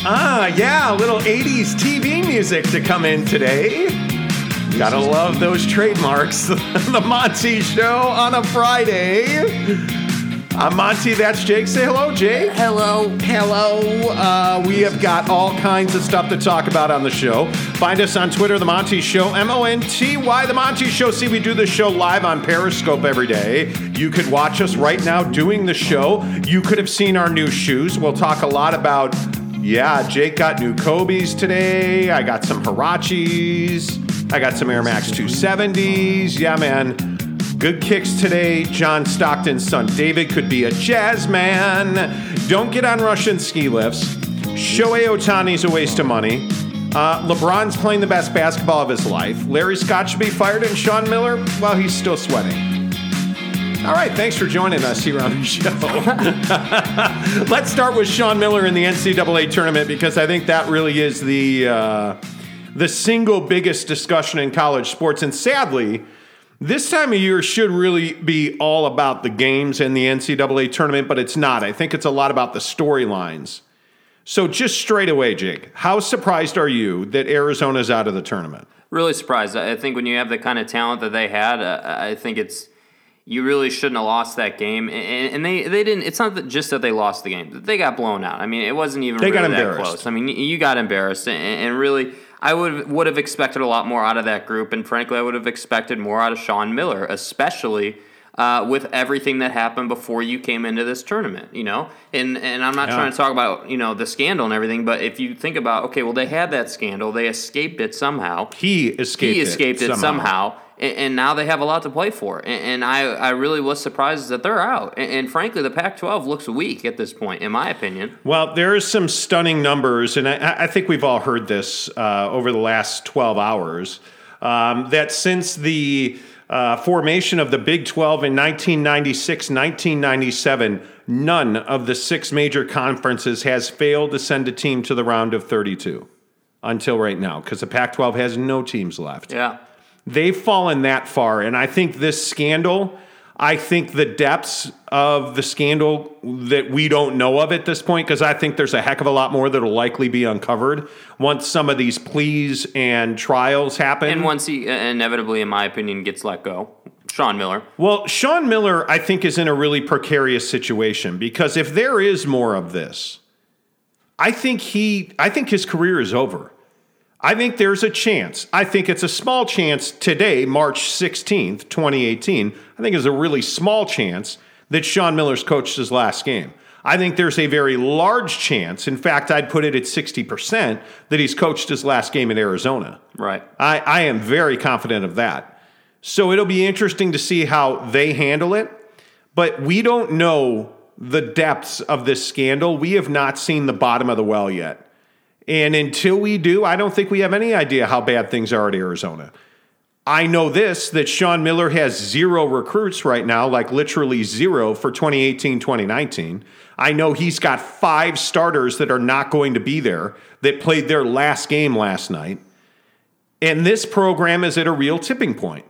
Yeah, a little 80s TV music to come in today. Gotta love those trademarks. The Monty Show on a Friday. I'm Monty, that's Jake. Say hello, Jake. Hello. Hello. We have got all kinds of stuff to talk about on the show. Find us on Twitter, The Monty Show, MONTY, The Monty Show. See, we do the show live on Periscope every day. You could watch us right now doing the show. You could have seen our new shoes. We'll talk a lot about, Jake got new Kobe's today. I got some Huaraches. I got some Air Max 270s. Yeah, man. Good kicks today. John Stockton's son David could be a jazz man. Don't get on Russian ski lifts. Shohei Ohtani's a waste of money. LeBron's playing the best basketball of his life. Larry Scott should be fired, and Sean Miller, well, he's still sweating. All right, thanks for joining us here on the show. Let's start with Sean Miller in the NCAA tournament, because I think that really is the single biggest discussion in college sports. And sadly, this time of year should really be all about the games and the NCAA tournament, but it's not. I think it's a lot about the storylines. So just straight away, Jake, how surprised are you that Arizona's out of the tournament? Really surprised. I think when you have the kind of talent that they had, I think you really shouldn't have lost that game. And they didn't. It's not just that they lost the game. They got blown out. I mean, it wasn't even really that close. I mean, you got embarrassed. And really, I would have expected a lot more out of that group. And frankly, I would have expected more out of Sean Miller, especially with everything that happened before you came into this tournament, And I'm not trying to talk about, the scandal and everything, but if you think about, okay, well, they had that scandal. They escaped it somehow. He escaped it somehow. And now they have a lot to play for. And I really was surprised that they're out. And frankly, the Pac-12 looks weak at this point, in my opinion. Well, there is some stunning numbers, and I think we've all heard this over the last 12 hours, that since the formation of the Big 12 in 1996, 1997, none of the six major conferences has failed to send a team to the round of 32 until right now, because the Pac-12 has no teams left. Yeah. They've fallen that far, and I think this scandal, I think the depths of the scandal that we don't know of at this point, because I think there's a heck of a lot more that will likely be uncovered once some of these pleas and trials happen. And once he inevitably, in my opinion, gets let go. Sean Miller. Well, Sean Miller, I think, is in a really precarious situation, because if there is more of this, I think his career is over. I think there's a chance. I think it's a small chance today, March 16th, 2018. I think it's a really small chance that Sean Miller's coached his last game. I think there's a very large chance, in fact, I'd put it at 60%, that he's coached his last game in Arizona. Right. I am very confident of that. So it'll be interesting to see how they handle it. But we don't know the depths of this scandal. We have not seen the bottom of the well yet. And until we do, I don't think we have any idea how bad things are at Arizona. I know this, that Sean Miller has zero recruits right now, like literally zero for 2018-2019. I know he's got 5 starters that are not going to be there that played their last game last night. And this program is at a real tipping point.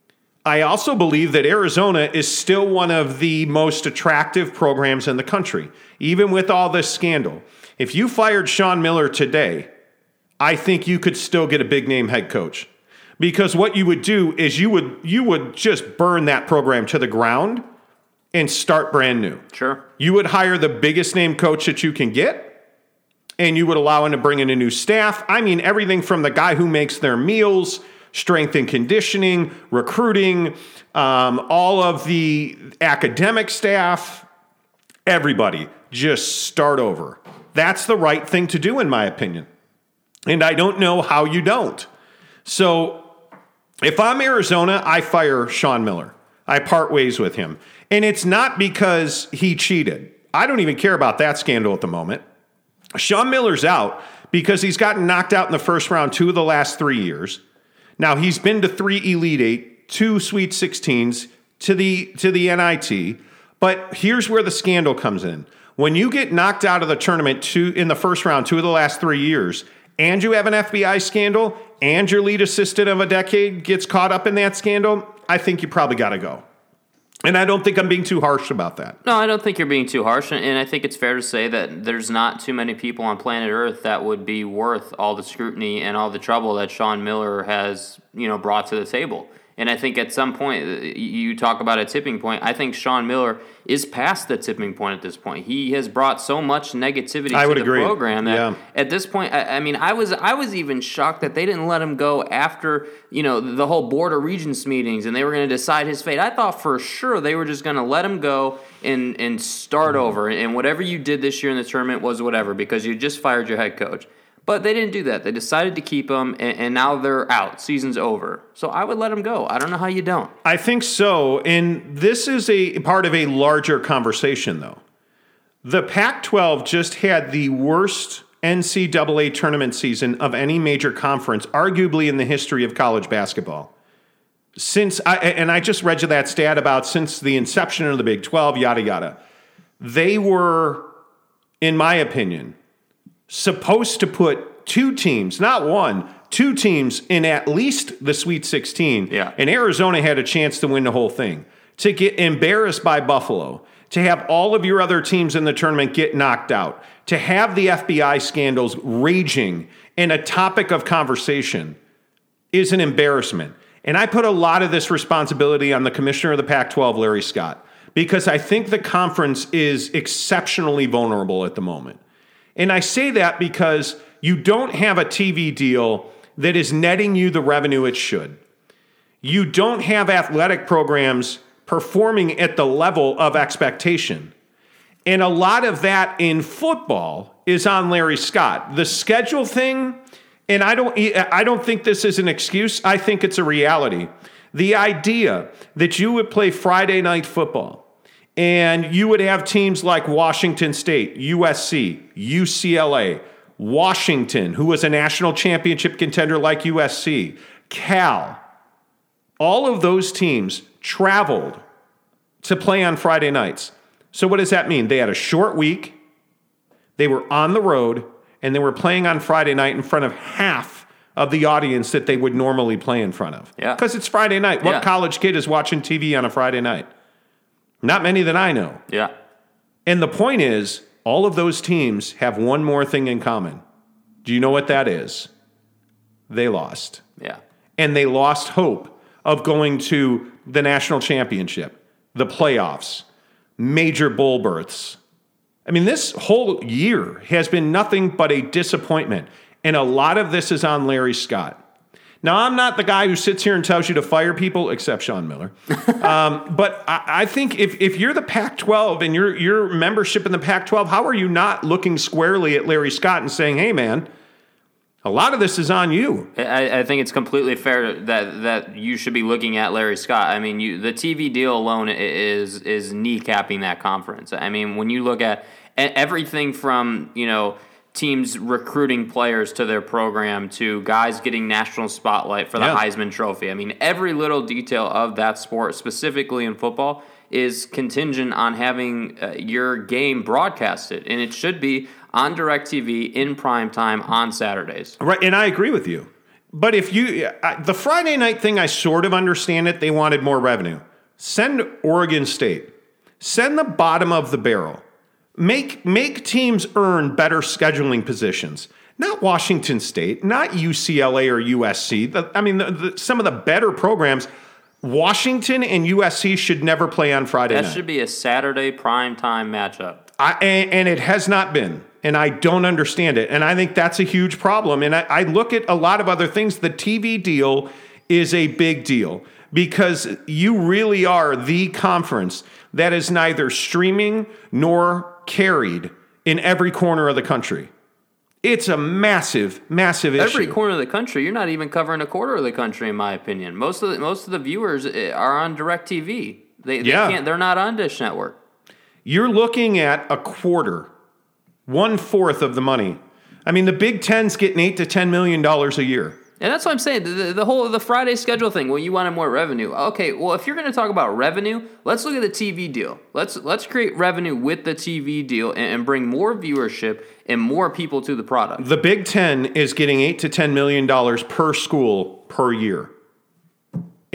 I also believe that Arizona is still one of the most attractive programs in the country, even with all this scandal. If you fired Sean Miller today, I think you could still get a big-name head coach. Because what you would do is you would just burn that program to the ground and start brand new. Sure. You would hire the biggest-name coach that you can get, and you would allow him to bring in a new staff. I mean, everything from the guy who makes their meals, strength and conditioning, recruiting, all of the academic staff, everybody, just start over. That's the right thing to do, in my opinion. And I don't know how you don't. So if I'm Arizona, I fire Sean Miller. I part ways with him. And it's not because he cheated. I don't even care about that scandal at the moment. Sean Miller's out because he's gotten knocked out in the first round 2 of the last 3 years. Now, he's been to 3 Elite 8, 2 Sweet 16s, to the NIT. But here's where the scandal comes in. When you get knocked out of the tournament in the first round 2 of the last 3 years, and you have an FBI scandal, and your lead assistant of a decade gets caught up in that scandal, I think you probably got to go. And I don't think I'm being too harsh about that. No, I don't think you're being too harsh, and I think it's fair to say that there's not too many people on planet Earth that would be worth all the scrutiny and all the trouble that Sean Miller has, brought to the table. And I think at some point, you talk about a tipping point. I think Sean Miller is past the tipping point at this point. He has brought so much negativity to the program that at this point, I was even shocked that they didn't let him go after, the whole Board of Regents meetings and they were going to decide his fate. I thought for sure they were just going to let him go and start over. And whatever you did this year in the tournament was whatever because you just fired your head coach. But they didn't do that. They decided to keep him, and now they're out. Season's over. So I would let him go. I don't know how you don't. I think so. And this is a part of a larger conversation, though. The Pac-12 just had the worst NCAA tournament season of any major conference, arguably in the history of college basketball. I just read you that stat about since the inception of the Big 12, yada, yada. They were, in my opinion, supposed to put two teams, not one, two teams in at least the Sweet 16. Yeah. And Arizona had a chance to win the whole thing. To get embarrassed by Buffalo, to have all of your other teams in the tournament get knocked out, to have the FBI scandals raging and a topic of conversation is an embarrassment. And I put a lot of this responsibility on the commissioner of the Pac-12, Larry Scott, because I think the conference is exceptionally vulnerable at the moment. And I say that because you don't have a TV deal that is netting you the revenue it should. You don't have athletic programs performing at the level of expectation. And a lot of that in football is on Larry Scott. The schedule thing, and I don't think this is an excuse. I think it's a reality. The idea that you would play Friday night football and you would have teams like Washington State, USC, UCLA, Washington, who was a national championship contender like USC, Cal. All of those teams traveled to play on Friday nights. So what does that mean? They had a short week, they were on the road, and they were playing on Friday night in front of half of the audience that they would normally play in front of. Yeah. Because it's Friday night. What college kid is watching TV on a Friday night? Not many that I know. Yeah. And the point is, all of those teams have one more thing in common. Do you know what that is? They lost. Yeah. And they lost hope of going to the national championship, the playoffs, major bowl berths. I mean, this whole year has been nothing but a disappointment. And a lot of this is on Larry Scott. Now, I'm not the guy who sits here and tells you to fire people, except Sean Miller. But I think if you're the Pac-12 and your membership in the Pac-12, how are you not looking squarely at Larry Scott and saying, hey, man, a lot of this is on you? I think it's completely fair that you should be looking at Larry Scott. I mean, the TV deal alone is kneecapping that conference. I mean, when you look at everything from, teams recruiting players to their program to guys getting national spotlight for the Heisman Trophy. I mean, every little detail of that sport, specifically in football, is contingent on having your game broadcasted. And it should be on DirecTV in prime time on Saturdays. Right, and I agree with you. But if the Friday night thing, I sort of understand it. They wanted more revenue. Send Oregon State. Send the bottom of the barrel. Make teams earn better scheduling positions. Not Washington State, not UCLA or USC. Some of the better programs, Washington and USC should never play on Friday night. That should be a Saturday primetime matchup. And it has not been. And I don't understand it. And I think that's a huge problem. And I look at a lot of other things. The TV deal is a big deal because you really are the conference that is neither streaming nor carried in every corner of the country. It's a massive, massive issue. Every corner of the country, you're not even covering a quarter of the country, in my opinion. Most of the viewers are on DirecTV. They can't. They're not on Dish Network. You're looking at a quarter, 1/4 of the money. I mean, the Big Ten's getting $8 to $10 million a year. And that's what I'm saying. The Friday schedule thing. Well, you wanted more revenue. Okay. Well, if you're going to talk about revenue, let's look at the TV deal. Let's create revenue with the TV deal and bring more viewership and more people to the product. The Big Ten is getting $8 to $10 million per school per year.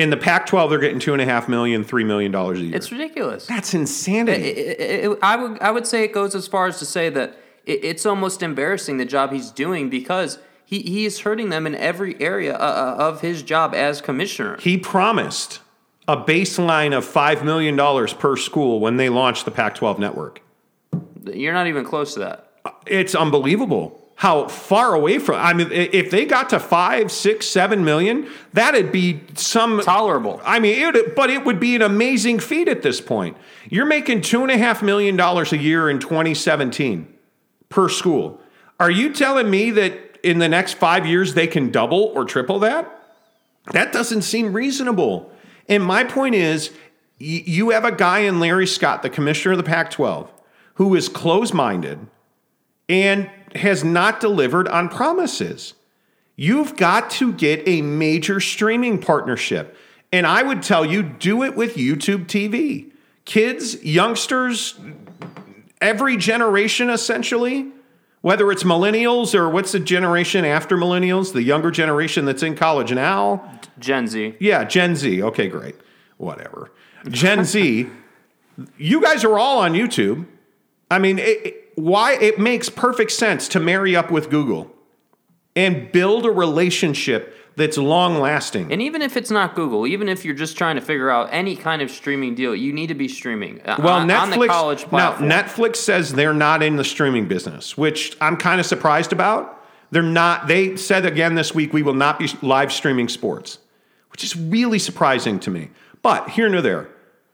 In the Pac-12, they're getting $2.5 million, $3 million a year. It's ridiculous. That's insanity. I would say it goes as far as to say that it's almost embarrassing the job he's doing because he is hurting them in every area of his job as commissioner. He promised a baseline of $5 million per school when they launched the Pac-12 network. You're not even close to that. It's unbelievable how far away from. I mean, if they got to 5, 6, 7 million, that'd be some tolerable. I mean, but it would be an amazing feat at this point. You're making $2.5 million a year in 2017 per school. Are you telling me that in the next 5 years they can double or triple that? That doesn't seem reasonable. And my point is, you have a guy in Larry Scott, the commissioner of the Pac-12, who is closed-minded and has not delivered on promises. You've got to get a major streaming partnership. And I would tell you, do it with YouTube TV. Kids, youngsters, every generation essentially, whether it's millennials or what's the generation after millennials, the younger generation that's in college now. Gen Z. Yeah, Gen Z. Okay, great. Whatever. Gen Z, you guys are all on YouTube. I mean, why it makes perfect sense to marry up with Google and build a relationship that's long-lasting. And even if it's not Google, even if you're just trying to figure out any kind of streaming deal, you need to be streaming on the college platform. Now, Netflix says they're not in the streaming business, which I'm kind of surprised about. They're not. They said again this week, we will not be live streaming sports, which is really surprising to me. But here nor there,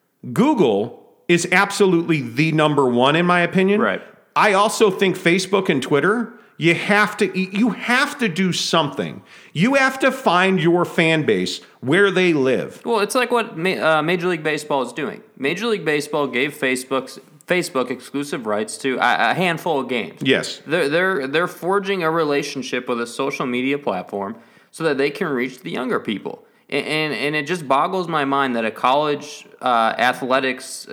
Google is absolutely the number one in my opinion. Right. I also think Facebook and Twitter, you have to do something. You have to find your fan base where they live. Well, it's like what Major League Baseball is doing. Major League Baseball gave Facebook exclusive rights to a handful of games. Yes. They're forging a relationship with a social media platform so that they can reach the younger people. And it just boggles my mind that a college athletics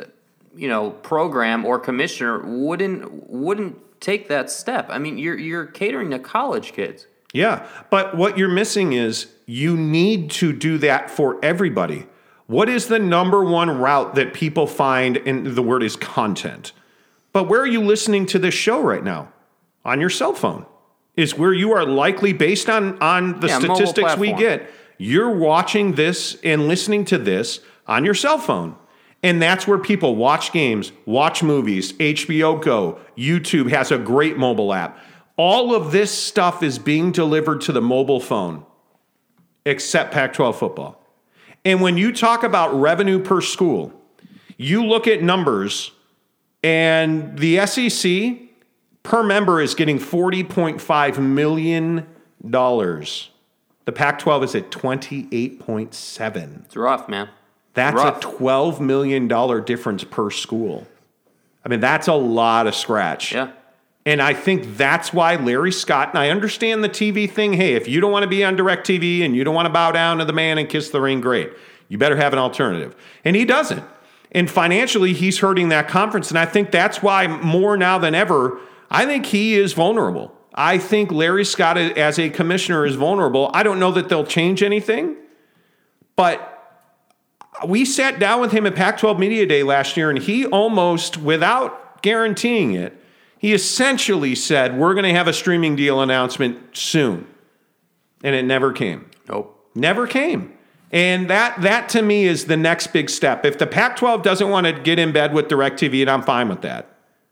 program or commissioner wouldn't take that step. I mean, you're catering to college kids. Yeah, but what you're missing is you need to do that for everybody. What is the number one route that people find, and the word is content. But where are you listening to this show right now? On your cell phone is where you are likely, based on the statistics we get, you're watching this and listening to this on your cell phone. And that's where people watch games, watch movies. HBO Go, YouTube has a great mobile app. All of this stuff is being delivered to the mobile phone, except Pac-12 football. And when you talk about revenue per school, you look at numbers, and the SEC per member is getting $40.5 million. The Pac-12 is at $28.7. It's rough, man. That's a $12 million difference per school. I mean, that's a lot of scratch. Yeah. And I think that's why Larry Scott, and I understand the TV thing. Hey, if you don't want to be on DirecTV and you don't want to bow down to the man and kiss the ring, great. You better have an alternative. And he doesn't. And financially, he's hurting that conference. And I think that's why more now than ever, I think he is vulnerable. I think Larry Scott as a commissioner is vulnerable. I don't know that they'll change anything, but we sat down with him at Pac-12 Media Day last year, and he almost, without guaranteeing it, he essentially said, we're going to have a streaming deal announcement soon. And it never came. Nope. Never came. And that to me is the next big step. If the Pac-12 doesn't want to get in bed with DirecTV, and I'm fine with that,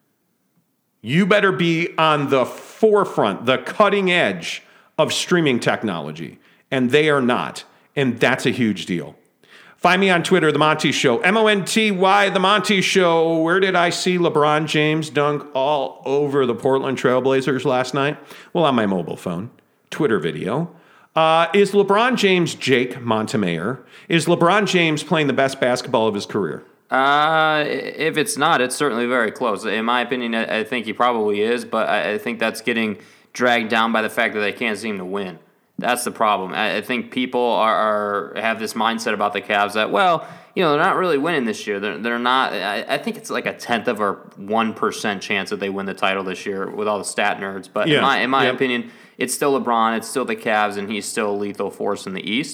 you better be on the forefront, the cutting edge of streaming technology. And they are not. And that's a huge deal. Find me on Twitter, The Monty Show, Monty, The Monty Show. Where did I see LeBron James dunk all over the Portland Trailblazers last night? Well, on my mobile phone. Twitter video. Is LeBron James Jake Montemayor? Is LeBron James playing the best basketball of his career? If it's not, it's certainly very close. In my opinion, I think he probably is, but I think that's getting dragged down by the fact that they can't seem to win. That's the problem. I think people have this mindset about the Cavs that, well, they're not really winning this year. They're not. I think it's like a 1% chance that they win the title this year with all the stat nerds. But in my opinion, it's still LeBron, it's still the Cavs, and he's still a lethal force in the East.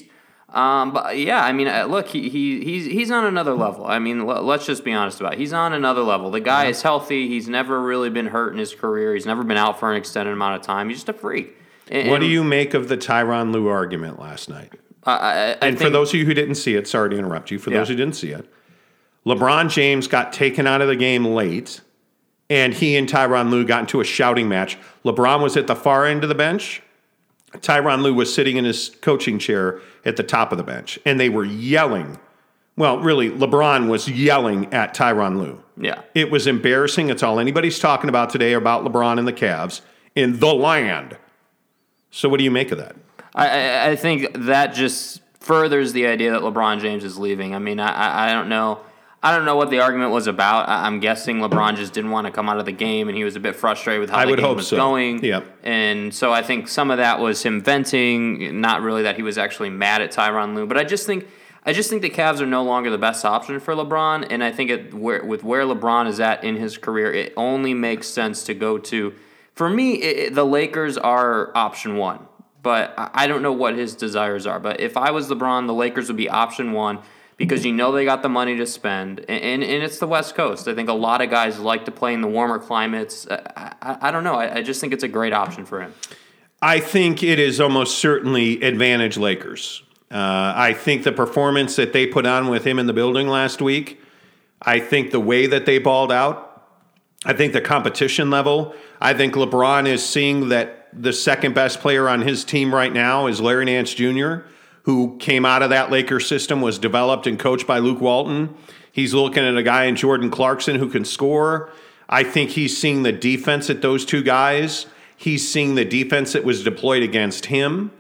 But yeah, I mean, look, he's on another level. I mean, let's just be honest about it. He's on another level. The guy is healthy. He's never really been hurt in his career. He's never been out for an extended amount of time. He's just a freak. What do you make of the Tyronn Lue argument last night? For those of you who didn't see it, sorry to interrupt you. For those who didn't see it, LeBron James got taken out of the game late, and he and Tyronn Lue got into a shouting match. LeBron was at the far end of the bench. Tyronn Lue was sitting in his coaching chair at the top of the bench, and they were yelling. Well, really, LeBron was yelling at Tyronn Lue. Yeah. It was embarrassing. It's all anybody's talking about today about LeBron and the Cavs in the land. So what do you make of that? I think that just furthers the idea that LeBron James is leaving. I mean, I don't know. I don't know what the argument was about. I'm guessing LeBron just didn't want to come out of the game, and he was a bit frustrated with how the game was going. Yep. And so I think some of that was him venting, not really that he was actually mad at Tyronn Lue. But I just think the Cavs are no longer the best option for LeBron, and I think with where LeBron is at in his career, it only makes sense to go to. For me, the Lakers are option one, but I don't know what his desires are. But if I was LeBron, the Lakers would be option one. Because they got the money to spend, and it's the West Coast. I think a lot of guys like to play in the warmer climates. I don't know. I just think it's a great option for him. I think it is almost certainly advantage Lakers. I think the performance that they put on with him in the building last week, I think the way that they balled out, I think the competition level, I think LeBron is seeing that the second best player on his team right now is Larry Nance Jr., who came out of that Lakers system, was developed and coached by Luke Walton. He's looking at a guy in Jordan Clarkson who can score. I think he's seeing the defense at those two guys. He's seeing the defense that was deployed against him.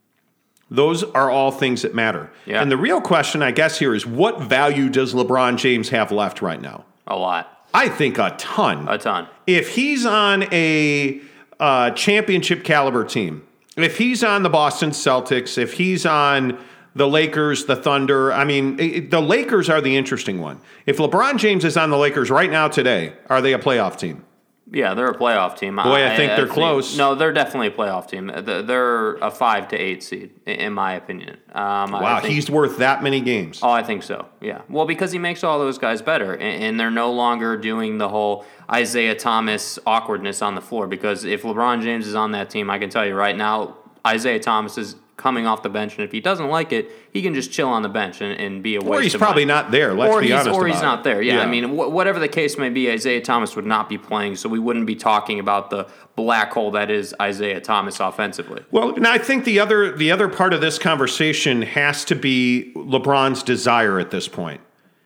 Those are all things that matter. Yeah. And the real question, I guess, here is what value does LeBron James have left right now? A lot. I think a ton. A ton. If he's on a championship caliber team, if he's on the Boston Celtics, if he's on the Lakers, the Thunder, I mean, the Lakers are the interesting one. If LeBron James is on the Lakers right now today, are they a playoff team? Yeah, they're a playoff team. Boy, I think they're close. No, they're definitely a playoff team. They're a 5 to 8 seed, in my opinion. Wow, he's worth that many games. Oh, I think so, yeah. Well, because he makes all those guys better, and they're no longer doing the whole Isaiah Thomas awkwardness on the floor, because if LeBron James is on that team, I can tell you right now, Isaiah Thomas is coming off the bench, and if he doesn't like it, he can just chill on the bench and be a waste of money. Or he's probably not there, let's be honest about it. Or he's not there, yeah. I mean, whatever the case may be, Isaiah Thomas would not be playing, so we wouldn't be talking about the black hole that is Isaiah Thomas offensively. Well, and I think the other part of this conversation has to be LeBron's desire at this point.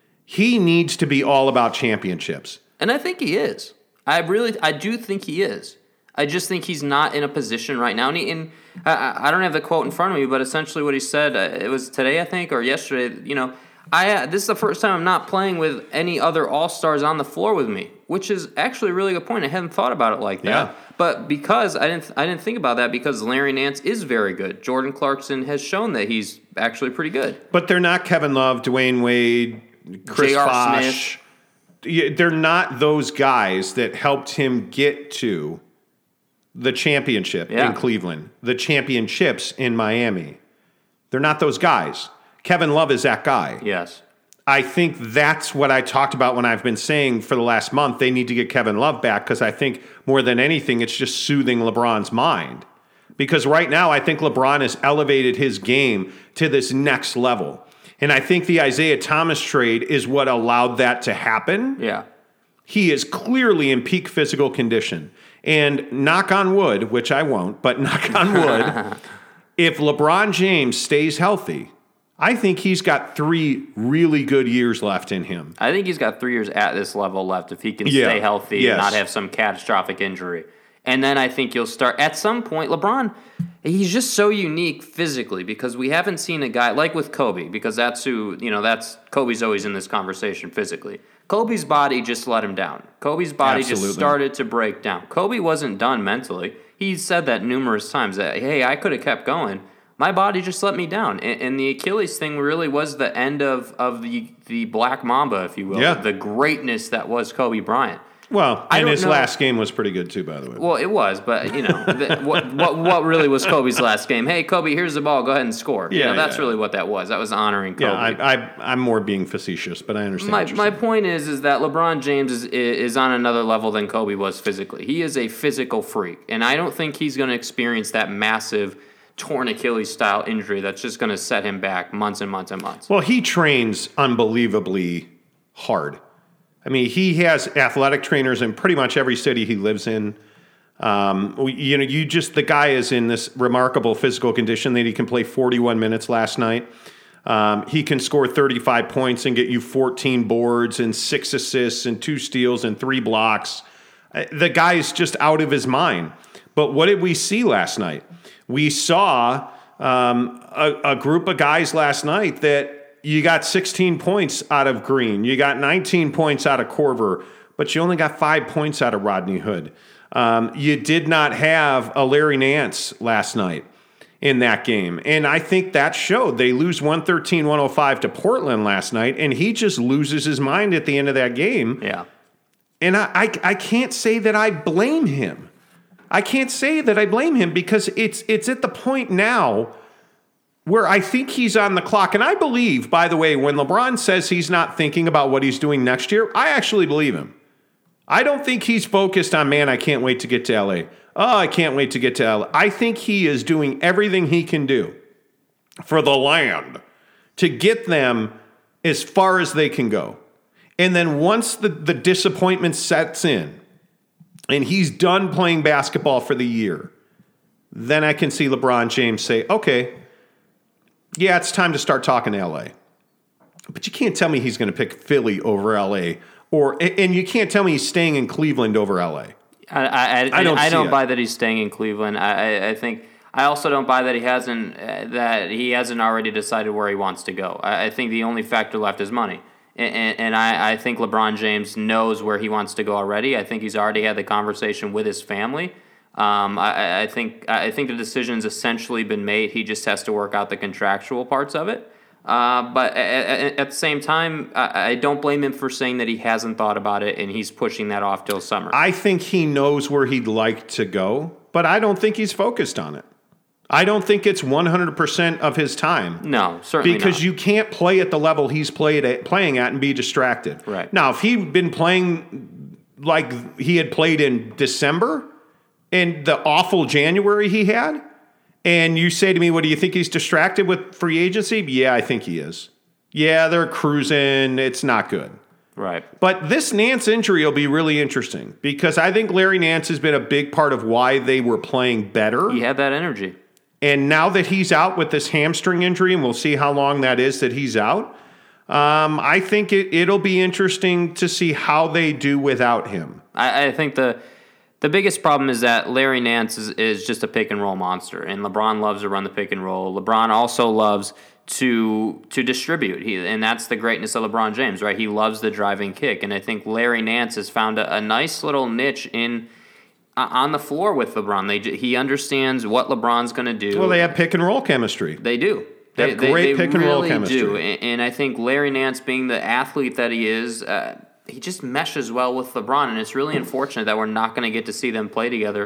He needs to be all about championships. And I think he is. I do think he is. I just think he's not in a position right now. And I don't have the quote in front of me, but essentially what he said, it was today, I think, or yesterday, this is the first time I'm not playing with any other all-stars on the floor with me, which is actually a really good point. I hadn't thought about it like that. Yeah. But because I didn't think about that because Larry Nance is very good. Jordan Clarkson has shown that he's actually pretty good. But they're not Kevin Love, Dwayne Wade, Chris Bosh. They're not those guys that helped him get to the championship in Cleveland, the championships in Miami. They're not those guys. Kevin Love is that guy. Yes. I think that's what I talked about when I've been saying for the last month they need to get Kevin Love back because I think more than anything it's just soothing LeBron's mind. Because right now I think LeBron has elevated his game to this next level. And I think the Isaiah Thomas trade is what allowed that to happen. Yeah. He is clearly in peak physical condition. And knock on wood, which I won't, but knock on wood, if LeBron James stays healthy, I think he's got 3 really good years left in him. I think he's got 3 years at this level left if he can stay healthy and not have some catastrophic injury. And then I think you'll start, at some point, LeBron, he's just so unique physically because we haven't seen a guy, like with Kobe, because that's who, Kobe's always in this conversation physically. Kobe's body just let him down. Kobe's body just started to break down. Kobe wasn't done mentally. He said that numerous times that, hey, I could have kept going. My body just let me down. And the Achilles thing really was the end of the Black Mamba, if you will, the greatness that was Kobe Bryant. Well, and his last game was pretty good too, by the way. Well, it was, but what really was Kobe's last game? Hey, Kobe, here's the ball. Go ahead and score. That's really what that was. That was honoring Kobe. Yeah, I'm more being facetious, but I understand. My point is that LeBron James is on another level than Kobe was physically. He is a physical freak, and I don't think he's going to experience that massive torn Achilles style injury that's just going to set him back months and months and months. Well, he trains unbelievably hard. I mean, he has athletic trainers in pretty much every city he lives in. The guy is in this remarkable physical condition that he can play 41 minutes last night. He can score 35 points and get you 14 boards and 6 assists and 2 steals and 3 blocks. The guy is just out of his mind. But what did we see last night? We saw a group of guys last night that you got 16 points out of Green. You got 19 points out of Korver, but you only got 5 points out of Rodney Hood. You did not have a Larry Nance last night in that game. And I think that showed. They lose 113-105 to Portland last night, and he just loses his mind at the end of that game. Yeah. And I can't say that I blame him. Because it's at the point now where I think he's on the clock. And I believe, by the way, when LeBron says he's not thinking about what he's doing next year, I actually believe him. I don't think he's focused on, man, I can't wait to get to LA. Oh, I can't wait to get to LA. I think he is doing everything he can do for the land to get them as far as they can go. And then once the disappointment sets in and he's done playing basketball for the year, then I can see LeBron James say, okay, yeah, it's time to start talking to LA. But you can't tell me he's going to pick Philly over LA, and you can't tell me he's staying in Cleveland over LA. I don't buy that he's staying in Cleveland. I think I also don't buy that he hasn't already decided where he wants to go. I think the only factor left is money, and I think LeBron James knows where he wants to go already. I think he's already had the conversation with his family. I think the decision's essentially been made. He just has to work out the contractual parts of it. But at the same time, I don't blame him for saying that he hasn't thought about it and he's pushing that off till summer. I think he knows where he'd like to go, but I don't think he's focused on it. I don't think it's 100% of his time. No, certainly because not. You can't play at the level he's playing at and be distracted. Right. Now, if he'd been playing like he had played in December and the awful January he had, and you say to me, what do you think he's distracted with free agency? Yeah, I think he is. Yeah, they're cruising. It's not good. Right. But this Nance injury will be really interesting because I think Larry Nance has been a big part of why they were playing better. He had that energy. And now that he's out with this hamstring injury, and we'll see how long that is that he's out, I think it'll be interesting to see how they do without him. I think the biggest problem is that Larry Nance is just a pick-and-roll monster, and LeBron loves to run the pick-and-roll. LeBron also loves to distribute, and that's the greatness of LeBron James, right? He loves the driving kick, and I think Larry Nance has found a nice little niche on the floor with LeBron. He understands what LeBron's going to do. Well, they have pick-and-roll chemistry. They do. They have great pick-and-roll really chemistry. Do. And I think Larry Nance, being the athlete that he is, he just meshes well with LeBron, and it's really unfortunate that we're not going to get to see them play together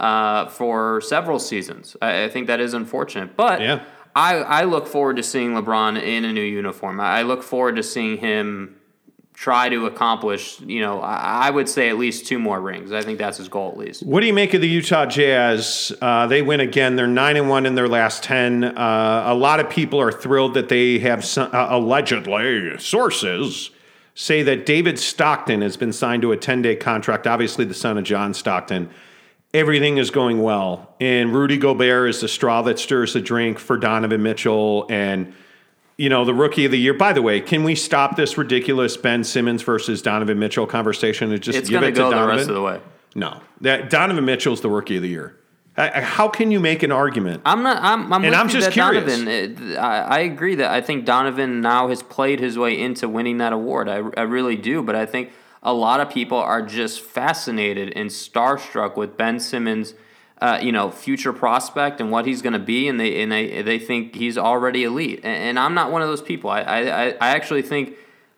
for several seasons. I think that is unfortunate. But yeah. I look forward to seeing LeBron in a new uniform. I look forward to seeing him try to accomplish, I would say at least 2 more rings. I think that's his goal at least. What do you make of the Utah Jazz? They win again. They're 9-1 in their last 10. A lot of people are thrilled that they have allegedly sources say that David Stockton has been signed to a 10-day contract, obviously the son of John Stockton. Everything is going well. And Rudy Gobert is the straw that stirs the drink for Donovan Mitchell and, the rookie of the year. By the way, can we stop this ridiculous Ben Simmons versus Donovan Mitchell conversation and just give it to Donovan? It's going to go the rest of the way. No. Donovan Mitchell's the rookie of the year. How can you make an argument? I'm just curious. Donovan, I agree that I think Donovan now has played his way into winning that award. I really do, but I think a lot of people are just fascinated and starstruck with Ben Simmons' future prospect and what he's going to be, and they think he's already elite. And I'm not one of those people. I actually think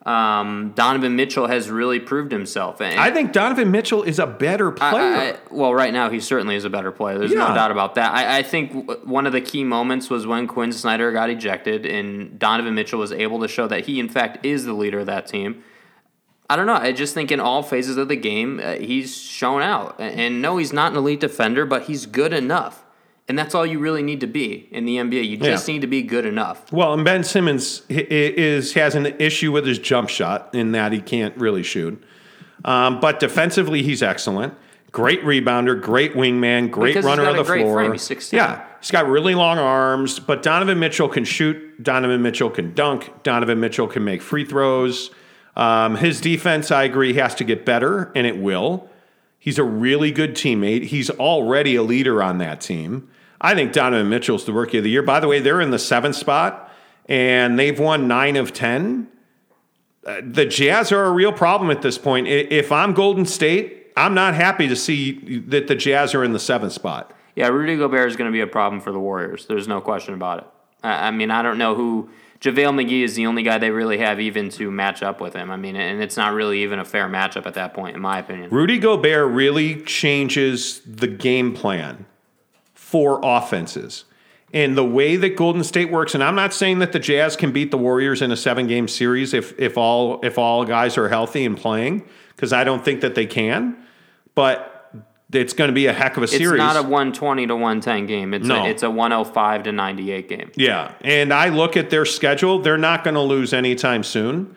Donovan Mitchell has really proved himself. And I think Donovan Mitchell is a better player. Well, right now he certainly is a better player. There's no doubt about that. I think one of the key moments was when Quinn Snyder got ejected and Donovan Mitchell was able to show that he, in fact, is the leader of that team. I don't know. I just think in all phases of the game, he's shown out. And no, he's not an elite defender, but he's good enough. And that's all you really need to be in the NBA. You just need to be good enough. Well, and Ben Simmons has an issue with his jump shot in that he can't really shoot. But defensively, he's excellent. Great rebounder, great wingman, great runner of the floor. Frame. He's 6'10". Yeah, he's got really long arms. But Donovan Mitchell can shoot. Donovan Mitchell can dunk. Donovan Mitchell can make free throws. His defense, I agree, has to get better, and it will. He's a really good teammate. He's already a leader on that team. I think Donovan Mitchell's the Rookie of the Year. By the way, they're in the 7th spot, and they've won 9 of 10. The Jazz are a real problem at this point. If I'm Golden State, I'm not happy to see that the Jazz are in the 7th spot. Yeah, Rudy Gobert is going to be a problem for the Warriors. There's no question about it. I mean, I don't know who... JaVale McGee is the only guy they really have even to match up with him. I mean, and it's not really even a fair matchup at that point, in my opinion. Rudy Gobert really changes the game plan for offenses. And the way that Golden State works, and I'm not saying that the Jazz can beat the Warriors in a 7-game series if all guys are healthy and playing, because I don't think that they can. But it's going to be a heck of a series. It's not a 120 to 110 game. It's a 105 to 98 game. Yeah, and I look at their schedule. They're not going to lose anytime soon.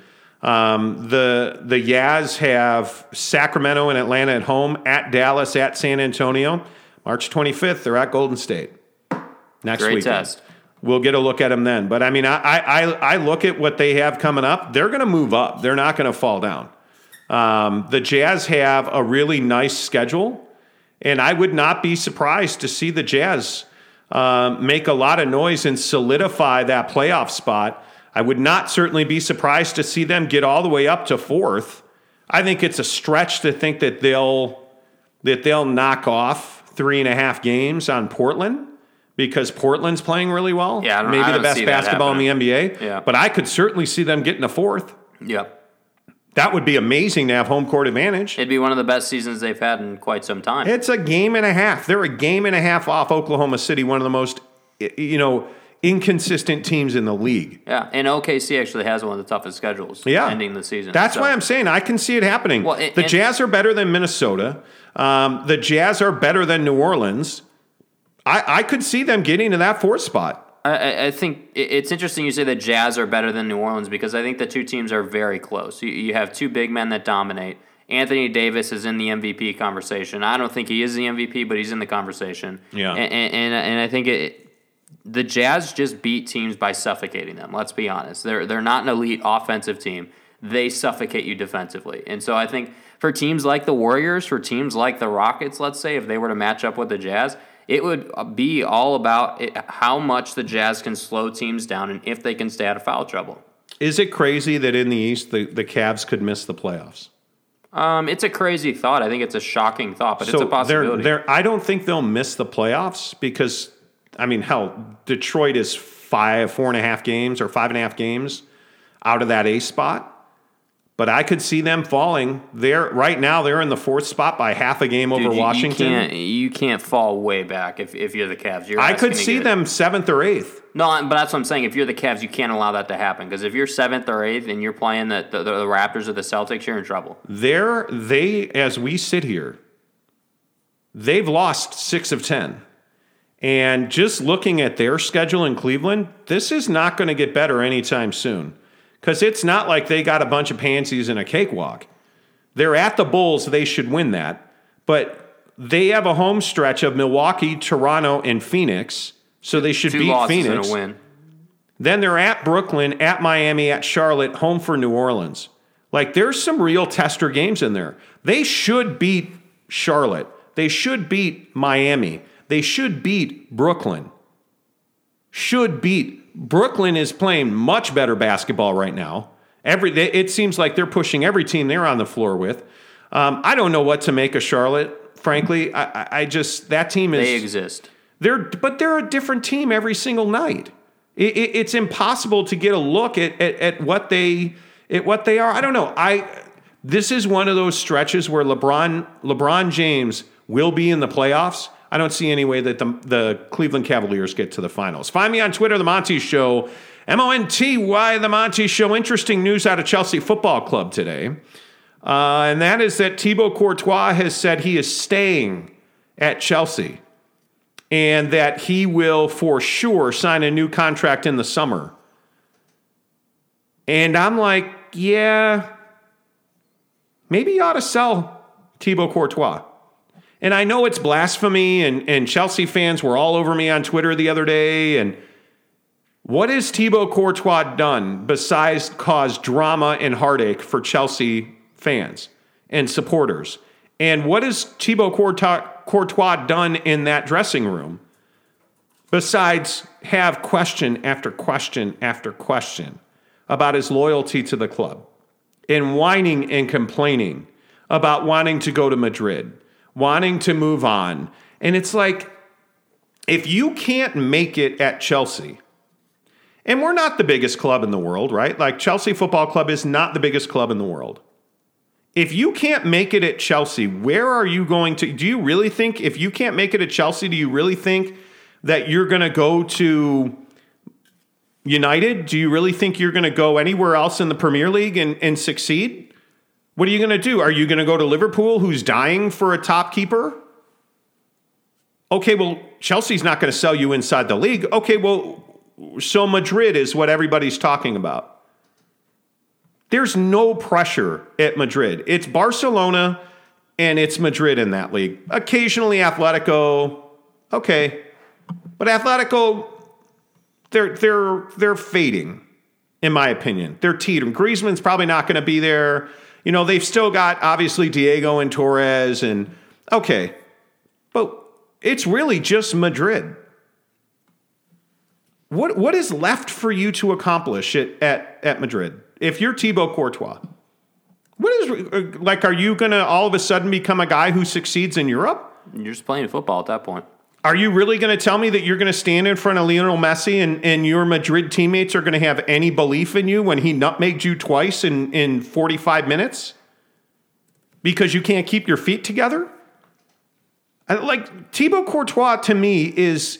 The Jazz have Sacramento and Atlanta at home, at Dallas, at San Antonio. March 25th, they're at Golden State. Next weekend. Great test. We'll get a look at them then. But, I mean, I look at what they have coming up. They're going to move up. They're not going to fall down. The Jazz have a really nice schedule, and I would not be surprised to see the Jazz make a lot of noise and solidify that playoff spot. I would not certainly be surprised to see them get all the way up to 4th. I think it's a stretch to think that they'll knock off 3.5 games on Portland, because Portland's playing really well. Yeah, maybe the best basketball in the NBA. Yeah. But I could certainly see them getting a 4th. Yeah. That would be amazing to have home court advantage. It'd be one of the best seasons they've had in quite some time. It's a game and a half. They're a game and a half off Oklahoma City, one of the most, inconsistent teams in the league. Yeah, and OKC actually has one of the toughest schedules ending the season. That's why I'm saying I can see it happening. Well, the Jazz are better than Minnesota. The Jazz are better than New Orleans. I could see them getting to that 4th spot. I think it's interesting you say the Jazz are better than New Orleans, because I think the two teams are very close. You have two big men that dominate. Anthony Davis is in the MVP conversation. I don't think he is the MVP, but he's in the conversation. Yeah. And I think the Jazz just beat teams by suffocating them. Let's be honest. They're not an elite offensive team. They suffocate you defensively. And so I think for teams like the Warriors, for teams like the Rockets, let's say, if they were to match up with the Jazz, it would be all about how much the Jazz can slow teams down and if they can stay out of foul trouble. Is it crazy that in the East the Cavs could miss the playoffs? It's a crazy thought. I think it's a shocking thought, but it's a possibility. I don't think they'll miss the playoffs because, Detroit is 4.5 games or 5.5 games out of that A spot. But I could see them falling. Right now, they're in the 4th spot by half a game over Washington. You can't fall way back if you're the Cavs. I could see them 7th or 8th. No, but that's what I'm saying. If you're the Cavs, you can't allow that to happen. Because if you're 7th or 8th and you're playing the Raptors or the Celtics, you're in trouble. As we sit here, they've lost 6 of 10. And just looking at their schedule in Cleveland, this is not going to get better anytime soon. Because it's not like they got a bunch of pansies in a cakewalk. They're at the Bulls. They should win that. But they have a home stretch of Milwaukee, Toronto, and Phoenix. So they should beat Phoenix. 2 losses and a win. Then they're at Brooklyn, at Miami, at Charlotte, home for New Orleans. There's some real tester games in there. They should beat Charlotte. They should beat Miami. They should beat Brooklyn. Brooklyn is playing much better basketball right now. It seems like they're pushing every team they're on the floor with. I don't know what to make of Charlotte, frankly. That team is... They exist. But they're a different team every single night. It's impossible to get a look at what they what they are. I don't know. This is one of those stretches where LeBron James will be in the playoffs. I don't see any way that the Cleveland Cavaliers get to the finals. Find me on Twitter, The Monty Show, MONTY, The Monty Show. Interesting news out of Chelsea Football Club today. And that is that Thibaut Courtois has said he is staying at Chelsea and that he will for sure sign a new contract in the summer. And I'm like, yeah, maybe you ought to sell Thibaut Courtois. And I know it's blasphemy, and Chelsea fans were all over me on Twitter the other day. And what has Thibaut Courtois done besides cause drama and heartache for Chelsea fans and supporters? And what has Thibaut Courtois done in that dressing room besides have question after question after question about his loyalty to the club and whining and complaining about wanting to go to Madrid, wanting to move on? And it's like, if you can't make it at Chelsea, and we're not the biggest club in the world, right? Like, Chelsea Football Club is not the biggest club in the world. If you can't make it at Chelsea, where are you going to? Do you really think, if you can't make it at Chelsea, do you really think that you're going to go to United? Do you really think you're going to go anywhere else in the Premier League and succeed? What are you going to do? Are you going to go to Liverpool, who's dying for a top keeper? Okay, well, Chelsea's not going to sell you inside the league. Okay, well, so Madrid is what everybody's talking about. There's no pressure at Madrid. It's Barcelona and it's Madrid in that league. Occasionally Atletico, okay. But Atletico, they're fading, in my opinion. They're teetering. Griezmann's probably not going to be there. You know, they've still got, obviously, Diego and Torres, and okay. But it's really just Madrid. What is left for you to accomplish at Madrid if you're Thibaut Courtois? What is, like, are you going to all of a sudden become a guy who succeeds in Europe? You're just playing football at that point. Are you really going to tell me that you're going to stand in front of Lionel Messi and your Madrid teammates are going to have any belief in you when he nutmegged you twice in 45 minutes? Because you can't keep your feet together? Like, Thibaut Courtois to me is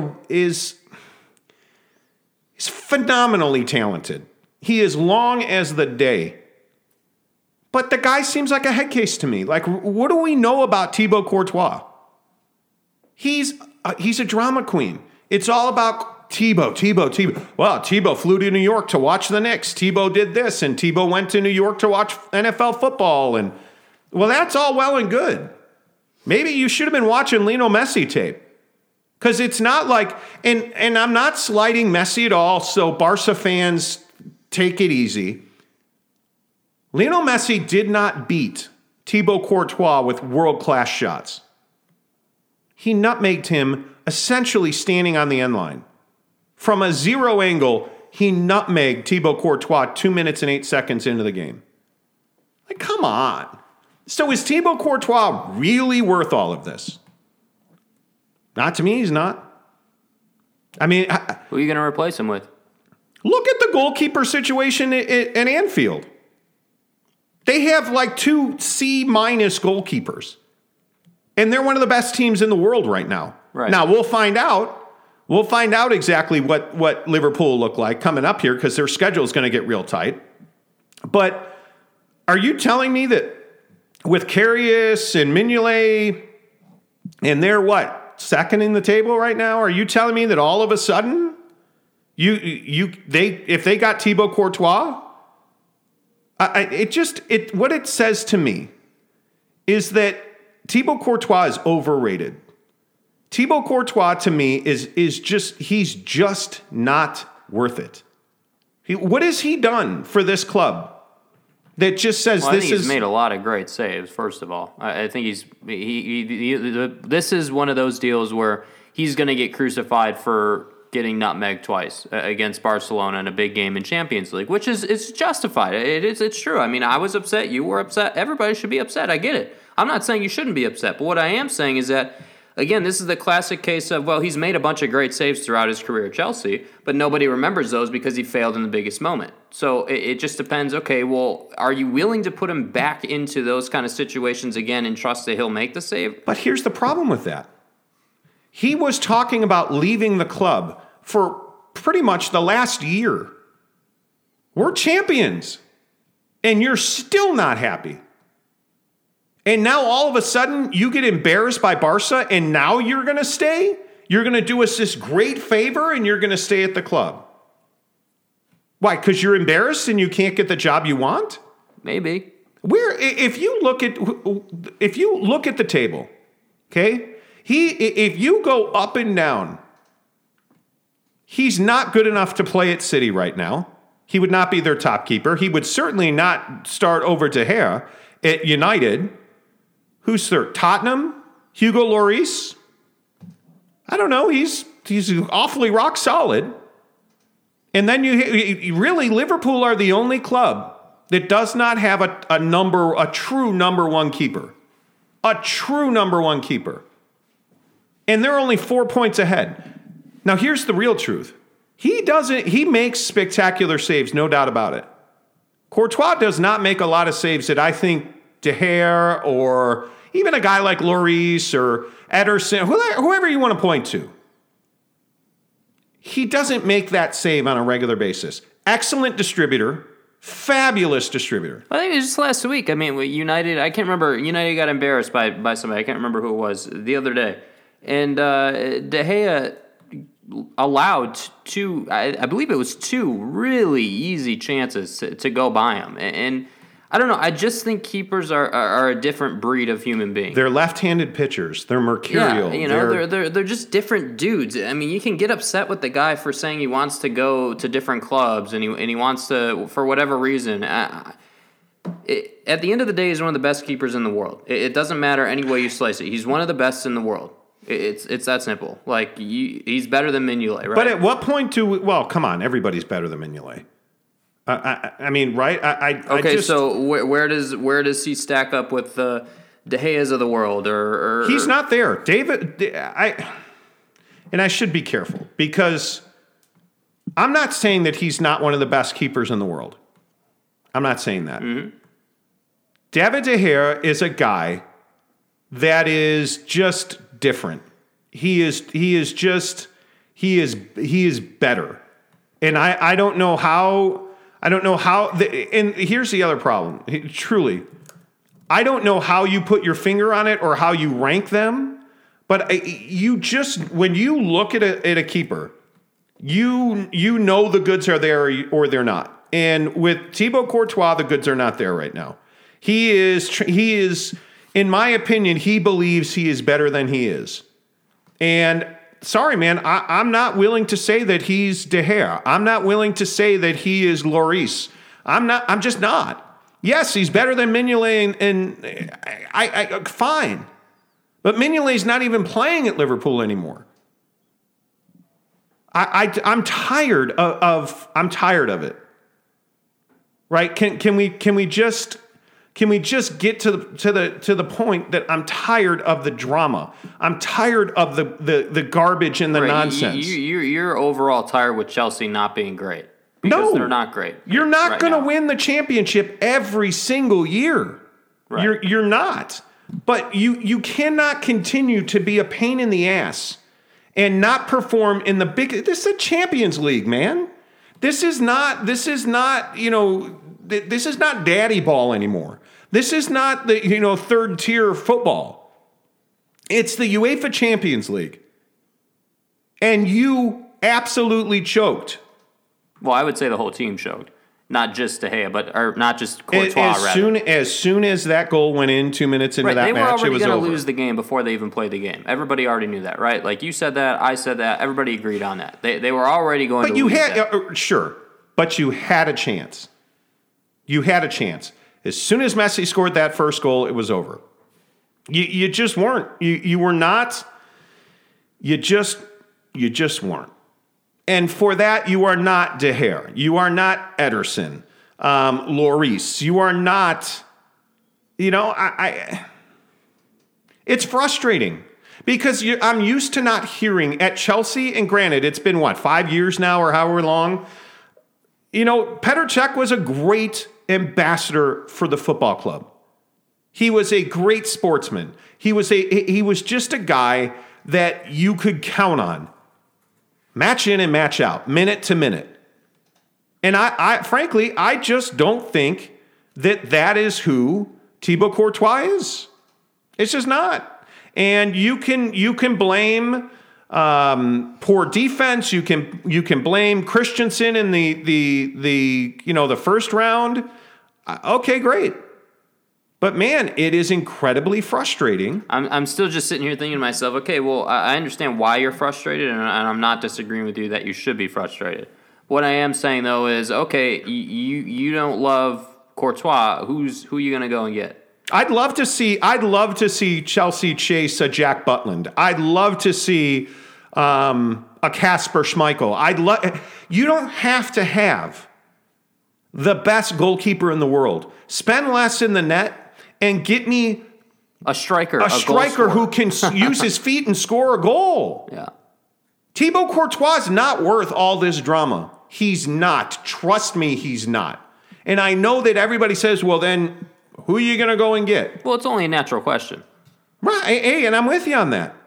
phenomenally talented. He is long as the day. But the guy seems like a head case to me. Like, what do we know about Thibaut Courtois? He's a drama queen. It's all about Thibaut. Well, Thibaut flew to New York to watch the Knicks. Thibaut did this, and Thibaut went to New York to watch NFL football. And, well, that's all well and good. Maybe you should have been watching Lionel Messi tape. Because it's not like, and I'm not slighting Messi at all, so Barca fans, take it easy. Lionel Messi did not beat Thibaut Courtois with world-class shots. He nutmegged him essentially standing on the end line. From a zero angle, he nutmegged Thibaut Courtois 2 minutes and 8 seconds into the game. Like, come on. So is Thibaut Courtois really worth all of this? Not to me, he's not. I mean, who are you going to replace him with? Look at the goalkeeper situation at Anfield. They have like 2 C- goalkeepers. And they're one of the best teams in the world right now. Right. Now, we'll find out. We'll find out exactly what Liverpool look like coming up here because their schedule is going to get real tight. But are you telling me that with Karius and Mignolet, and they're what? Second in the table right now? Are you telling me that all of a sudden if they got Thibaut Courtois, what it says to me is that Thibaut Courtois is overrated. Thibaut Courtois to me he's just not worth it. What has he done for this club that just says I think he's made a lot of great saves, first of all. I think this is one of those deals where he's going to get crucified for getting nutmegged twice against Barcelona in a big game in Champions League, which is justified. It's true. I mean, I was upset. You were upset. Everybody should be upset. I get it. I'm not saying you shouldn't be upset. But what I am saying is that again, this is the classic case of, well, he's made a bunch of great saves throughout his career at Chelsea, but nobody remembers those because he failed in the biggest moment. So it just depends, okay, well, are you willing to put him back into those kind of situations again and trust that he'll make the save? But here's the problem with that. He was talking about leaving the club for pretty much the last year. We're champions, and you're still not happy. And now all of a sudden you get embarrassed by Barca, and now you're going to stay? You're going to do us this great favor, and you're going to stay at the club. Why? Because you're embarrassed and you can't get the job you want? Maybe. If you look at the table, okay? If you go up and down, he's not good enough to play at City right now. He would not be their top keeper. He would certainly not start over De Gea at United. Who's third? Tottenham? Hugo Lloris? I don't know. He's awfully rock solid. And then you really, Liverpool are the only club that does not have a true number one keeper. A true number one keeper. And they're only 4 points ahead. Now here's the real truth. He makes spectacular saves, no doubt about it. Courtois does not make a lot of saves that I think De Gea or even a guy like Lloris or Ederson, whoever you want to point to. He doesn't make that save on a regular basis. Excellent distributor, fabulous distributor. I think it was just last week. I mean, United, I can't remember. United got embarrassed by somebody. I can't remember who it was the other day. And De Gea allowed two, I believe it was two really easy chances to go by him. And I don't know. I just think keepers are a different breed of human being. They're left-handed pitchers. They're mercurial. Yeah, they're just different dudes. I mean, you can get upset with the guy for saying he wants to go to different clubs and he wants to, for whatever reason. At the end of the day, he's one of the best keepers in the world. It doesn't matter any way you slice it. He's one of the best in the world. It's that simple. Like, he's better than Mignolet, right? But at what point well, come on, everybody's better than Mignolet. I mean, right? So where does he stack up with the De Gea's of the world? Or he's not there. David, and I should be careful because I'm not saying that he's not one of the best keepers in the world. I'm not saying that. Mm-hmm. David De Gea is a guy that is just different. He is better. And I don't know how. And here's the other problem. Truly, I don't know how you put your finger on it or how you rank them, but when you look at a keeper, you know the goods are there or they're not. And with Thibaut Courtois, the goods are not there right now. He is, in my opinion, he believes he is better than he is. And sorry, man, I'm not willing to say that he's De Gea. I'm not willing to say that he is Lloris. I'm just not. Yes, he's better than Mignolet, and I fine. But Mignolet's not even playing at Liverpool anymore. I'm tired of it. Right? Can we just get to the point that I'm tired of the drama? I'm tired of the garbage and the nonsense. You're overall tired with Chelsea not being great. Because they're not great. You're not going to win the championship every single year. Right. You're not. But you cannot continue to be a pain in the ass and not perform in the big. This is a Champions League, man. This is not daddy ball anymore. This is not the third tier football. It's the UEFA Champions League. And you absolutely choked. Well, I would say the whole team choked. Not just De Gea, or not just Courtois, as soon as that goal went in 2 minutes into that match, it was over. They were already going to lose the game before they even played the game. Everybody already knew that, right? Like you said that, I said that. Everybody agreed on that. They were already going to lose that. Sure, but you had a chance. You had a chance. As soon as Messi scored that first goal, it was over. You just weren't. You were not. You just weren't. And for that, you are not De Gea. You are not Ederson, Lloris. You are not. It's frustrating. Because I'm used to not hearing at Chelsea, and granted, it's been, 5 years now or however long? Petr Cech was a great ambassador for the football club. He was a great sportsman. He was just a guy that you could count on, match in and match out, minute to minute. And I frankly, I just don't think that is who Thibaut Courtois is. It's just not. And you can blame poor defense. You can blame Christensen in the first round. Okay, great. But man, it is incredibly frustrating. I'm still just sitting here thinking to myself, okay, well, I understand why you're frustrated, and I'm not disagreeing with you that you should be frustrated. What I am saying though is, okay, you don't love Courtois. Who are you going to go and get? I'd love to see Chelsea chase a Jack Butland. I'd love to see a Kasper Schmeichel. You don't have to have the best goalkeeper in the world. Spend less in the net and get me a striker who can use his feet and score a goal. Yeah. Thibaut Courtois is not worth all this drama. He's not. Trust me, he's not. And I know that everybody says, well, then who are you going to go and get? Well, it's only a natural question. Right. Hey, and I'm with you on that.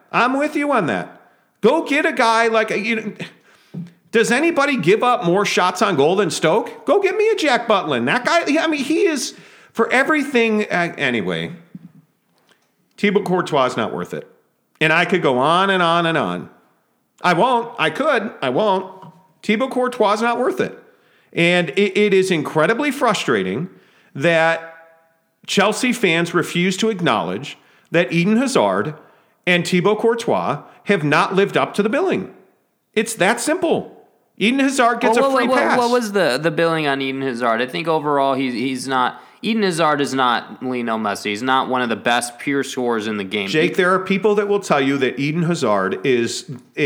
Go get a guy like, does anybody give up more shots on goal than Stoke? Go get me a Jack Butland. That guy, he is, for everything, anyway, Thibaut Courtois is not worth it. And I could go on and on and on. I won't. I could. I won't. Thibaut Courtois is not worth it. And it is incredibly frustrating that Chelsea fans refuse to acknowledge that Eden Hazard and Thibaut Courtois have not lived up to the billing. It's that simple. Eden Hazard gets a free pass. What was the billing on Eden Hazard? I think overall he's not. Eden Hazard is not Lionel Messi. He's not one of the best pure scorers in the game. Jake, there are people that will tell you that Eden Hazard is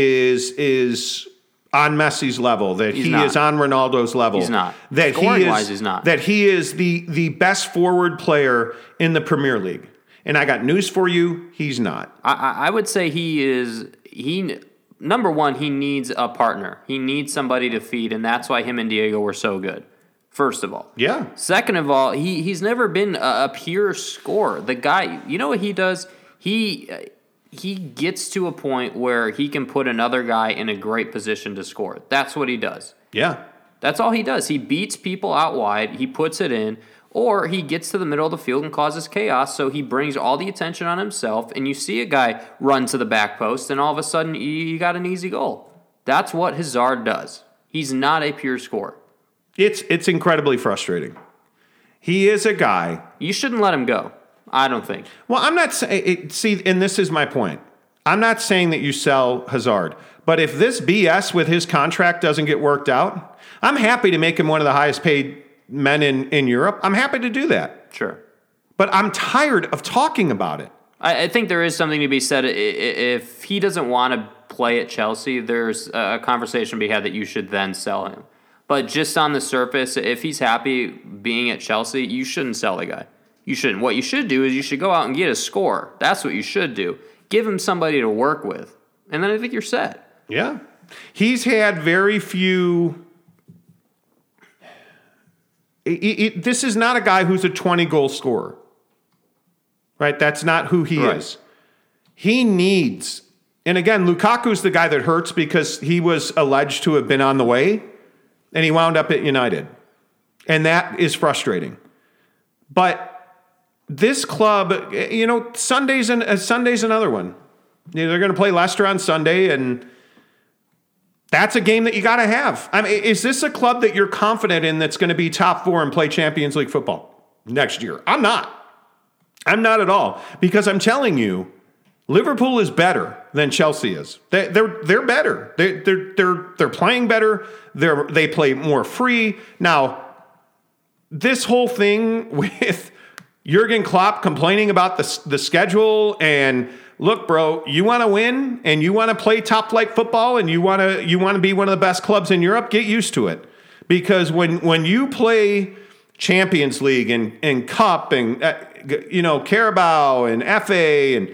on Messi's level, that he is on Ronaldo's level. He's not. Scoring-wise, he's not. That he is the best forward player in the Premier League. And I got news for you, he's not. I would say number one, he needs a partner. He needs somebody to feed, and that's why him and Diego were so good. First of all. Yeah. Second of all, he's never been a pure scorer. The guy, you know what he does? He gets to a point where he can put another guy in a great position to score. That's what he does. Yeah. That's all he does. He beats people out wide, he puts it in, or he gets to the middle of the field and causes chaos, so he brings all the attention on himself, and you see a guy run to the back post, and all of a sudden you got an easy goal. That's what Hazard does. He's not a pure scorer. It's incredibly frustrating. He is a guy. You shouldn't let him go, I don't think. Well, I'm not saying, and this is my point. I'm not saying that you sell Hazard, but if this BS with his contract doesn't get worked out, I'm happy to make him one of the highest paid men in Europe. I'm happy to do that. Sure. But I'm tired of talking about it. I think there is something to be said. If he doesn't want to play at Chelsea, there's a conversation to be had that you should then sell him. But just on the surface, if he's happy being at Chelsea, you shouldn't sell the guy. You shouldn't. What you should do is you should go out and get a scorer. That's what you should do. Give him somebody to work with. And then I think you're set. Yeah. He's had very few... This is not a guy who's a 20-goal scorer. Right? That's not who he is. He needs... And again, Lukaku's the guy that hurts because he was alleged to have been on the way, and he wound up at United. And that is frustrating. But this club, Sunday's another one. They're going to play Leicester on Sunday, and that's a game that you got to have. I mean, is this a club that you're confident in that's going to be top 4 and play Champions League football next year? I'm not. I'm not at all. Because I'm telling you, Liverpool is better than Chelsea is. They're better. They're playing better. They play more free. Now, this whole thing with Jurgen Klopp complaining about the schedule and look, bro, you want to win and you want to play top flight football and you want to be one of the best clubs in Europe, get used to it. Because when you play Champions League and Cup and Carabao and FA and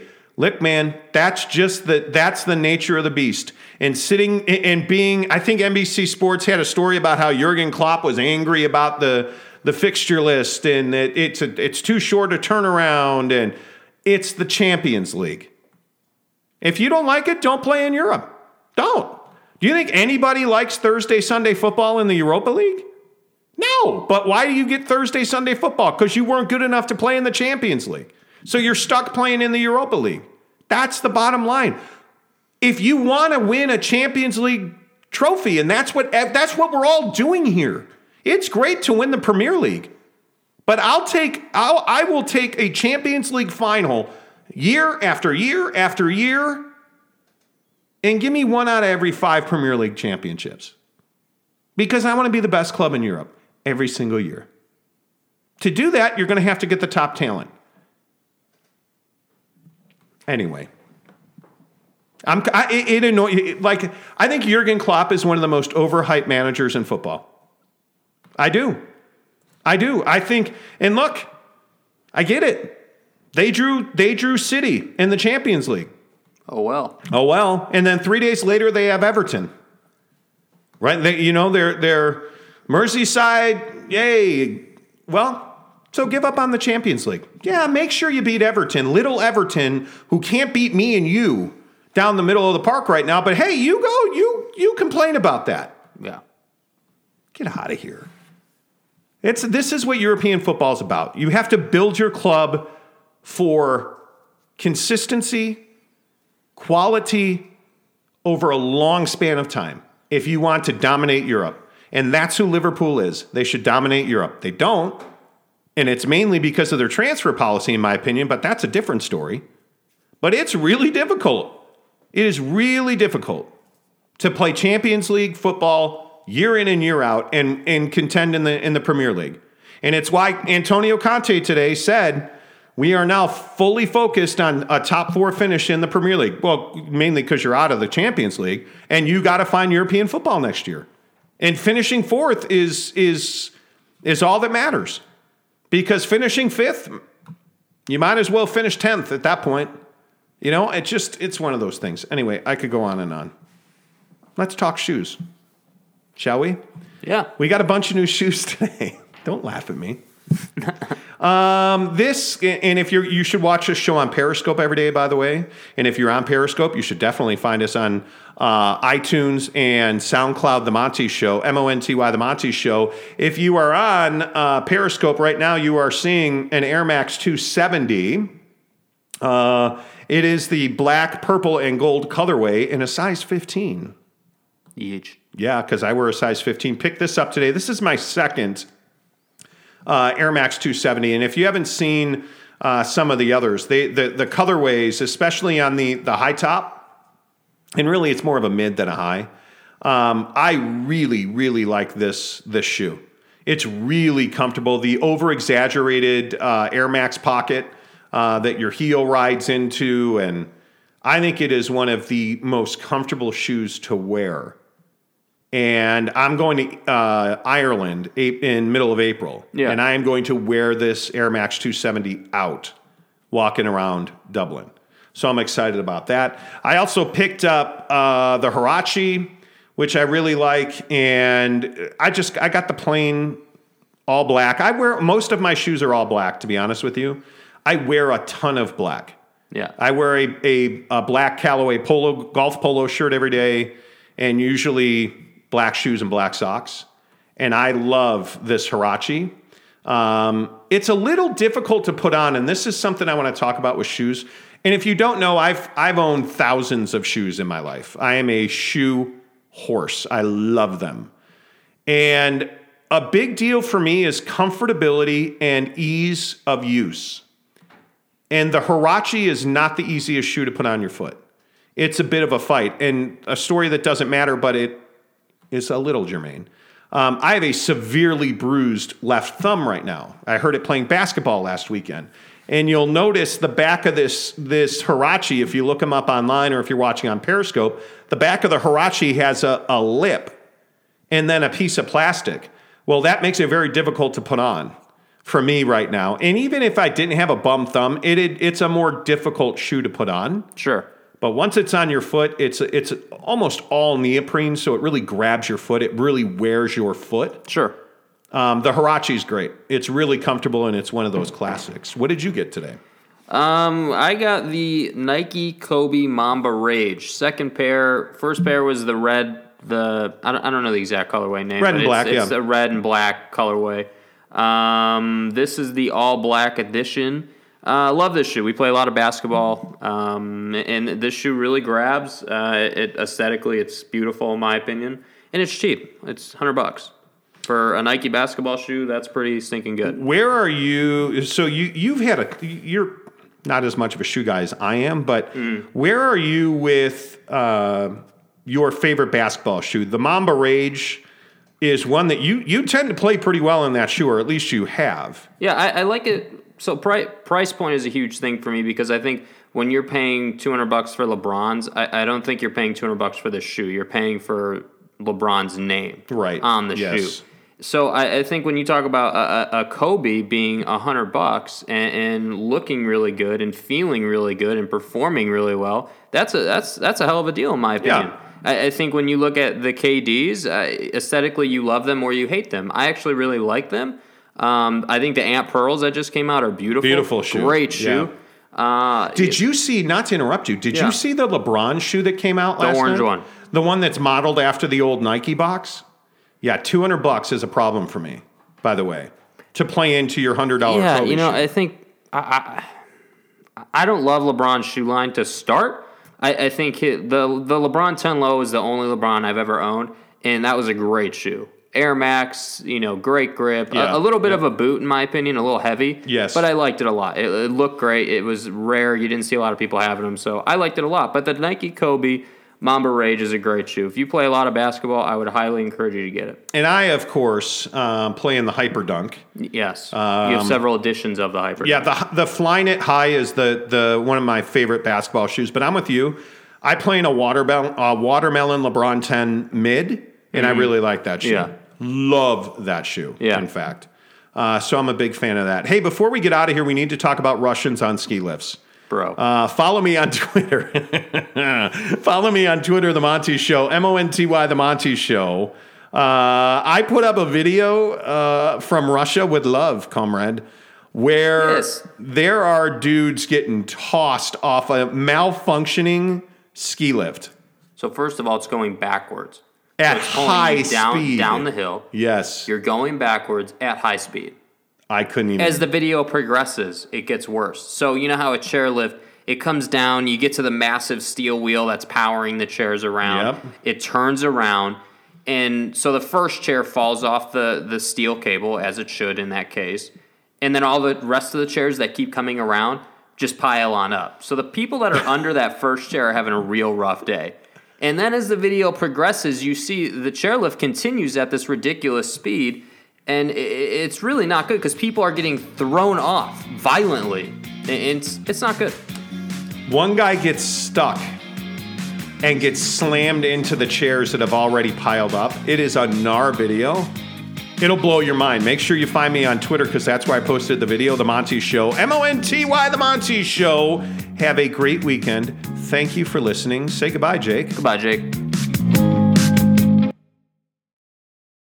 Look, man, that's the nature of the beast. And sitting and being, I think NBC Sports had a story about how Jurgen Klopp was angry about the fixture list and that it's too short a turnaround, and it's the Champions League. If you don't like it, don't play in Europe. Don't. Do you think anybody likes Thursday, Sunday football in the Europa League? No. But why do you get Thursday, Sunday football? Because you weren't good enough to play in the Champions League. So you're stuck playing in the Europa League. That's the bottom line. If you want to win a Champions League trophy, and that's what we're all doing here. It's great to win the Premier League. But I will take a Champions League final year after year after year and give me 1 out of every 5 Premier League championships. Because I want to be the best club in Europe every single year. To do that, you're going to have to get the top talent. Anyway, I think Jurgen Klopp is one of the most overhyped managers in football. I do. I think, and look, I get it. They drew City in the Champions League. Oh well. And then 3 days later they have Everton. Right? They're Merseyside. Yay. Well, so give up on the Champions League. Yeah, make sure you beat Everton. Little Everton, who can't beat me and you down the middle of the park right now. But hey, you complain about that. Yeah. Get out of here. This is what European football is about. You have to build your club for consistency, quality over a long span of time if you want to dominate Europe. And that's who Liverpool is. They should dominate Europe. They don't. And it's mainly because of their transfer policy, in my opinion, but that's a different story. But it's really difficult. It is really difficult to play Champions League football year in and year out and contend in the Premier League. And it's why Antonio Conte today said, we are now fully focused on a top 4 finish in the Premier League. Well, mainly because you're out of the Champions League, and you got to find European football next year. And finishing 4th is all that matters. Because finishing 5th, you might as well finish 10th at that point. It's one of those things. Anyway, I could go on and on. Let's talk shoes, shall we? Yeah. We got a bunch of new shoes today. Don't laugh at me. You should watch this show on Periscope every day, by the way. And if you're on Periscope, you should definitely find us on iTunes and SoundCloud, The Monty Show, MONTY, The Monty Show. If you are on Periscope right now, you are seeing an Air Max 270. It is the black, purple, and gold colorway in a size 15. Yeesh. Yeah, because I wear a size 15. Picked this up today. This is my second Air Max 270. And if you haven't seen some of the others, the colorways, especially on the high top, and really it's more of a mid than a high, I really, really like this shoe. It's really comfortable. The over-exaggerated Air Max pocket that your heel rides into, and I think it is one of the most comfortable shoes to wear. And I'm going to Ireland in middle of April. Yeah. And I am going to wear this Air Max 270 out, walking around Dublin. So I'm excited about that. I also picked up the Huarache, which I really like. And I got the plain all black. Most of my shoes are all black, to be honest with you. I wear a ton of black. Yeah. I wear a black Callaway golf polo shirt every day, and usually black shoes and black socks. And I love this Huarache. It's a little difficult to put on, and this is something I want to talk about with shoes. And if you don't know, I've owned thousands of shoes in my life. I am a shoe horse. I love them. And a big deal for me is comfortability and ease of use. And the Huarache is not the easiest shoe to put on your foot. It's a bit of a fight. And a story that doesn't matter, but it is a little germane. I have a severely bruised left thumb right now. I heard it playing basketball last weekend. And you'll notice the back of this Huarache, if you look them up online or if you're watching on Periscope, the back of the Huarache has a lip and then a piece of plastic. Well, that makes it very difficult to put on. for me right now. And even if I didn't have a bum thumb, it's a more difficult shoe to put on. Sure. But once it's on your foot, it's almost all neoprene, so it really grabs your foot. It really wears your foot. Sure. The Huarache's great. It's really comfortable, and it's one of those classics. What did you get today? I got the Nike Kobe Mamba Rage. Second pair. First pair was the red. I don't know the exact colorway name. Red and black, It's a red and black colorway. This is the all black edition. Love this shoe. We play a lot of basketball, and this shoe really grabs. Aesthetically, it's beautiful in my opinion, and it's cheap. It's $100 for a Nike basketball shoe. That's pretty stinking good. Where are you? So you're not as much of a shoe guy as I am, but where are you with your favorite basketball shoe? The Mamba Rage is one that you tend to play pretty well in that shoe, or at least you have. Yeah, I like it. So price point is a huge thing for me because I think when you're paying $200 for LeBron's, I don't think you're paying $200 for the shoe. You're paying for LeBron's name on the shoe. So I think when you talk about a Kobe being $100 and looking really good and feeling really good and performing really well, that's a hell of a deal in my opinion. Yeah. I think when you look at the KDs, aesthetically you love them or you hate them. I actually really like them. I think the Ant Pearls that just came out are beautiful. Beautiful shoe. Great shoe. Yeah. Did you see, not to interrupt you, did you see the LeBron shoe that came out last night? The orange one. The one that's modeled after the old Nike box? Yeah, $200 is a problem for me, by the way, to play into your $100 Kobe shoe. I think I don't love LeBron's shoe line to start. I think the LeBron 10 Low is the only LeBron I've ever owned, and that was a great shoe. Air Max, great grip. A little bit of a boot, in my opinion, a little heavy. Yes. But I liked it a lot. It looked great. It was rare. You didn't see a lot of people having them, so I liked it a lot. But the Nike Kobe Mamba Rage is a great shoe. If you play a lot of basketball, I would highly encourage you to get it. And I, of course, play in the Hyperdunk. Yes. You have several editions of the Hyperdunk. Yeah, the Flyknit High is the one of my favorite basketball shoes. But I'm with you. I play in a watermelon LeBron 10 mid, and I really like that shoe. Yeah. Love that shoe, in fact. So I'm a big fan of that. Hey, before we get out of here, we need to talk about Russians on ski lifts. Bro. Follow me on Twitter. Follow me on Twitter, The Monty Show, Monty, The Monty Show. I put up a video from Russia with love, comrade, where there are dudes getting tossed off a malfunctioning ski lift. So first of all, it's going backwards. At high speed. Down the hill. Yes. You're going backwards at high speed. I couldn't even. As the video progresses, it gets worse. So you know how a chairlift, it comes down, you get to the massive steel wheel that's powering the chairs around. Yep. It turns around, and so the first chair falls off the steel cable, as it should in that case. And then all the rest of the chairs that keep coming around just pile on up. So the people that are under that first chair are having a real rough day. And then as the video progresses, you see the chairlift continues at this ridiculous speed, and it's really not good because people are getting thrown off violently. It's not good. One guy gets stuck and gets slammed into the chairs that have already piled up. It is a gnar video. It'll blow your mind. Make sure you find me on Twitter because that's where I posted the video, The Monty Show. Monty, The Monty Show. Have a great weekend. Thank you for listening. Say goodbye, Jake. Goodbye, Jake.